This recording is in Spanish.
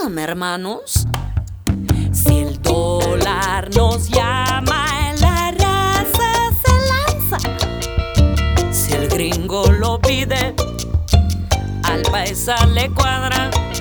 dígame, hermanos. Si el dólar nos llama, la raza se lanza. Si el gringo lo pide, al paisa le cuadra.